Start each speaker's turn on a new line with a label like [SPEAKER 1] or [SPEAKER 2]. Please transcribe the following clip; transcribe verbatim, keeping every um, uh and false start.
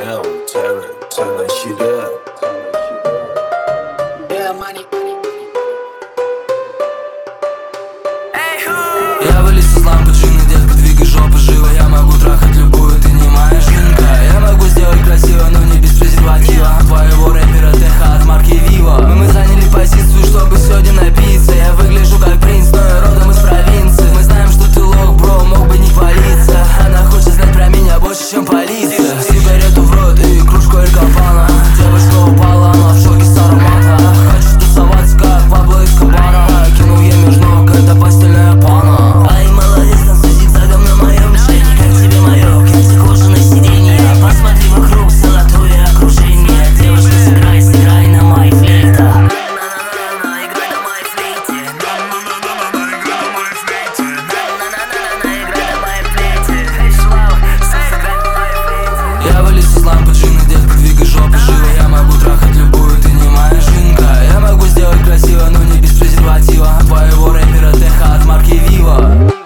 [SPEAKER 1] Chanel, Terry, Terry, she there.
[SPEAKER 2] Yeah, money.
[SPEAKER 3] Я вылез из лампочины, детка, двигай жопу живо. Я могу трахать любую, ты не моя жинка. Я могу сделать красиво, но не без презерватива. Твоего рэпера Теха от марки Vivo. Мы, мы заняли позицию, чтобы сегодня напиться. Я выгляжу как принц, но я родом из провинции. Мы знаем, что ты лох, бро, мог бы не палиться. Она хочет знать про меня больше, чем полиция. Сигарету в рот и кружку Эль Капана. Девочка упала, она в шоке с аромата. Хочу тусоваться, как Пабло Эскобара. Кинул ей между ног, это постельная пана. Ай, молодец, танцуй зигзагом на моем шейне. Как тебе маёк, я захожу на сиденье. Посмотри вокруг, золотое окружение. Девушка, сыграй, сыграй на моей флейте. На-на-на-на, играй на моей флейте. На-на-на-на, играй на моей флейте. На-на-на-на, играй на моей флейте. Эй, Шлава, сыграй на моей флейте. Я вылез из лампочины, детка, двигай жопу живо. Я могу трахать любую, ты не моя жинка. Я могу сделать красиво, но не без презерватива. Твоего рэпера Теха от марки Vivo.